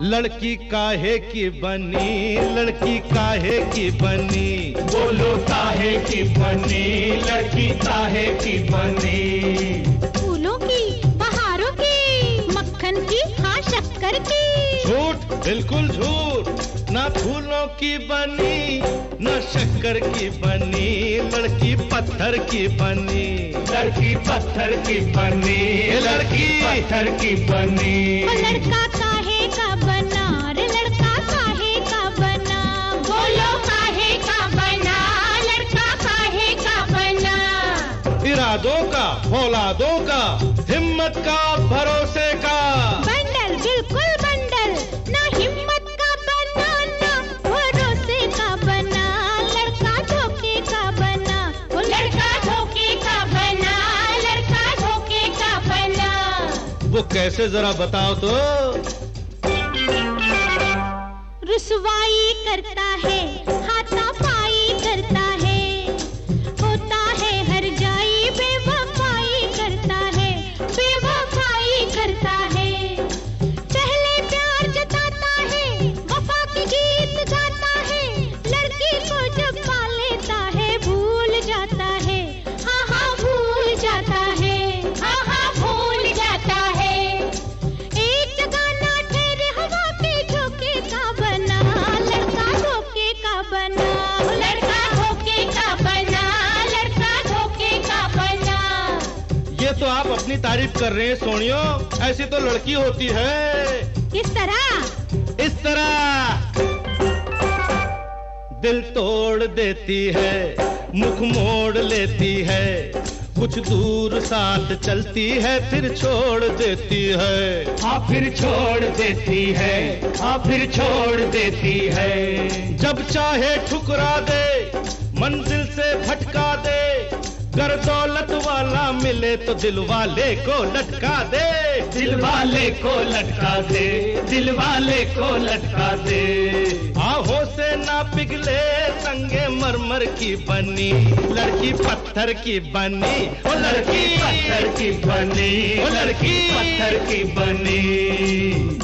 लड़की काहे की बनी, लड़की काहे की बनी, बोलो काहे की बनी, लड़की काहे की बनी। फूलों की, बहारों की, मक्खन की, हाँ शक्कर की। झूठ, बिल्कुल झूठ। ना फूलों की बनी, ना शक्कर की बनी, लड़की पत्थर की बनी, लड़की पत्थर की बनी, लड़की पत्थर की बनी। लड़का काहे का बना रे, लड़का काहे का बना, बोलो काहे का बना, लड़का काहे का बना। इरादों का, औलादों का, हिम्मत का, भरोसे का बंडल, बिल्कुल बंडल। ना हिम्मत का बना, ना भरोसे का बना, लड़का धोखे का बना, वो लड़का धोखे का बना, लड़का धोखे का बना। वो कैसे जरा बताओ तो। रुसवाई करता है, हाथापाई करता है, होता है हर जाई, बेवफाई करता है, बेवफाई करता है। पहले प्यार जताता है, वफा की गीत गाता है, लड़की को जब पा लेता है भूल जाता है, हाँ हाँ भूल जाता है, हाँ हाँ भूल जाता है। एक जगह ना ठहरे, हवा के झोंके का बना, लड़का धोखे का बना, लड़का धोखे का बना, लड़का धोखे का बना। ये तो आप अपनी तारीफ कर रहे हैं सोनियो, ऐसी तो लड़की होती है। किस तरह? इस तरह दिल तोड़ देती है, मुख मोड़ लेती है, कुछ दूर साथ चलती है, फिर छोड़ देती है। हाँ फिर छोड़ देती है, हाँ फिर छोड़ देती है। जब चाहे ठुकरा दे, मंजिल से भटका दे, गर दौलत वाला मिले तो दिल वाले को लटका दे, दिल वाले को लटका दे, दिल वाले को लटका दे। आहों से ना पिघले संगे मरमर की बनी, लड़की पत्थर की बनी, ओ लड़की पत्थर की बनी, ओ लड़की पत्थर की बनी।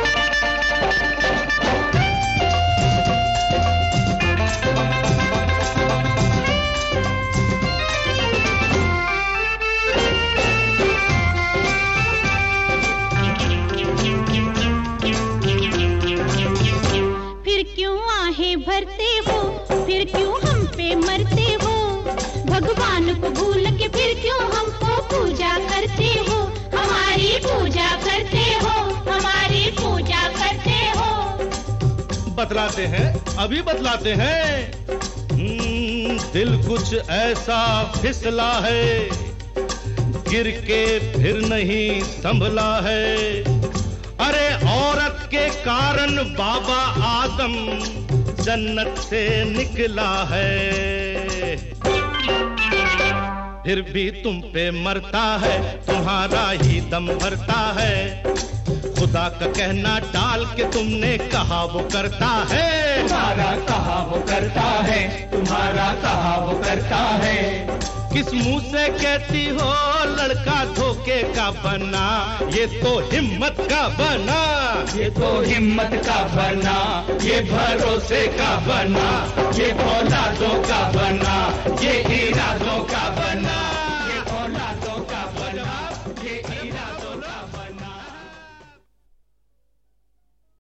फिर क्यों आहें भरते हो, फिर क्यों हम पे मरते हो, भगवान को भूल के फिर क्यों हमको पूजा करते हो, हमारी पूजा करते हो, हमारी पूजा करते हो। बतलाते हैं, अभी बतलाते हैं। दिल कुछ ऐसा फिसला है, गिर के फिर नहीं संभला है। अरे औरत के कारण बाबा आदम जन्नत से निकला है, फिर भी तुम पे मरता है, तुम्हारा ही दम भरता है। खुदा का कहना डाल के तुमने कहा वो करता है, तुम्हारा कहा वो करता है, तुम्हारा कहा वो करता है। किस मुंह से कहती हो लड़का धोखे का बना, ये तो हिम्मत का बना, ये तो हिम्मत का बना, ये भरोसे का बना, ये औलादों का बना, ये इरादों का बना, ये औलादों का बना, ये